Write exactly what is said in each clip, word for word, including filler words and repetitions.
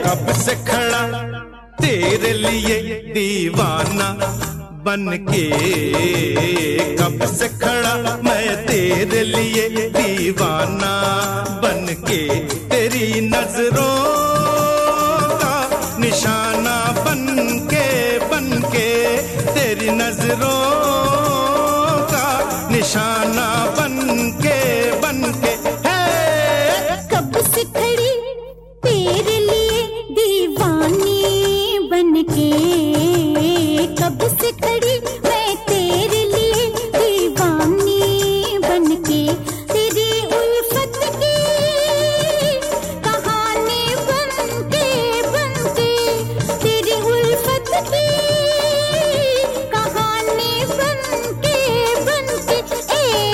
कब से खड़ा तेरे लिए दीवाना बन के, कब से खड़ा मैं तेरे लिए दीवाना बन के, तेरी नजरों का निशाना बन के, बन के तेरी नजरों का निशाना बन के, बन के कब से खड़ी तेरे लिए दीवानी बन के, कब से खड़ी मैं तेरे लिए दीवानी बन के, तेरी उल्फत की कहानी बन के, बन के तेरी उल्फत की कहानी बन के, बन के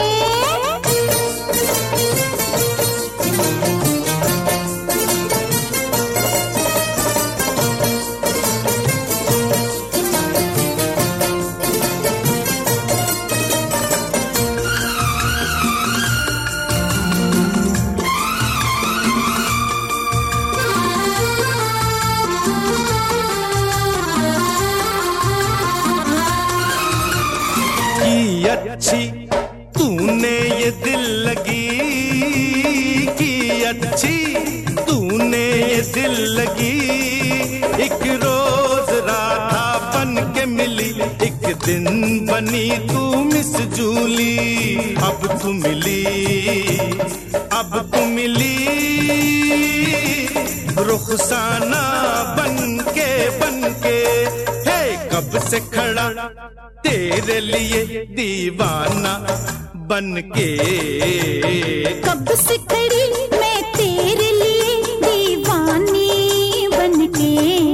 अच्छी तूने ये दिल लगी की, अच्छी तूने ये दिल लगी, एक रोज राधा बन के मिली, एक दिन बनी तू मिस जूली, अब तू मिली, अब तू मिली रुखसाना बन के, बन के हे कब से खड़ा तेरे लिए दीवाना बन के, कब से खड़ी मैं तेरे लिए दीवानी बन के।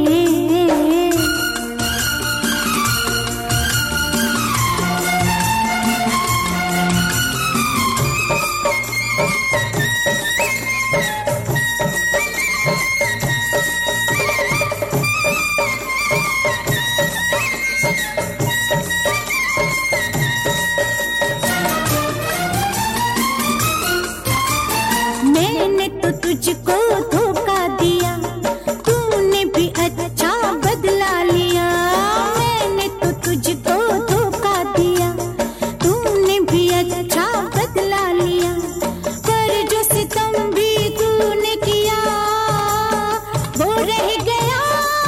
मैंने तो तुझको धोखा दिया, तूने भी अच्छा बदला लिया, मैंने तो तुझको धोखा दिया, तूने भी अच्छा बदला लिया, पर जो सितम भी तूने किया वो रह गया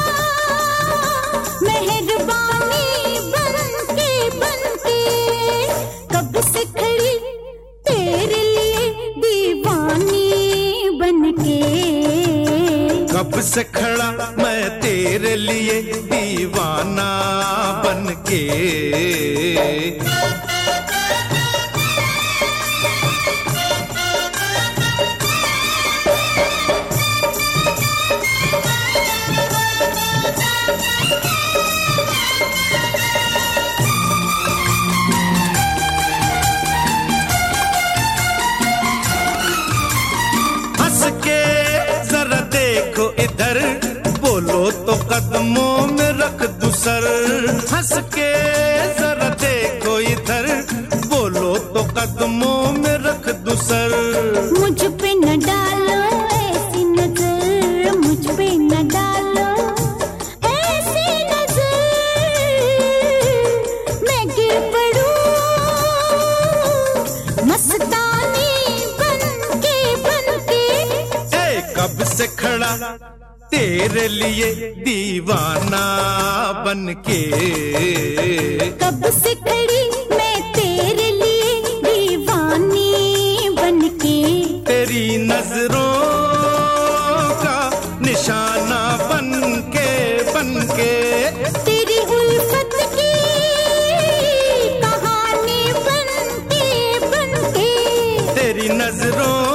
मेहरबानी बन के, बन के कब से खड़ी तेरे लिए दीवानी बन के, कब से खड़ा मैं तेरे लिए दीवाना बन के। हंस के जरा देखो इधर, बोलो तो कदमों में रख दूं सर, हंस के जरा देखो इधर, बोलो तो कदमों में रख दूं सर। मुझ पे न डालो ऐसी नजर, मुझ पे न डालो ऐसी नजर, मैं गिर पड़ूं मस्तानी बन के, बन के ए कब से खड़ा तेरे लिए दीवाना बन के, कब से खड़ी मैं तेरे लिए दीवानी बन के, तेरी नजरों का निशाना बन के, बन के तेरी उल्फत की कहानी बन के, बन के तेरी नजरों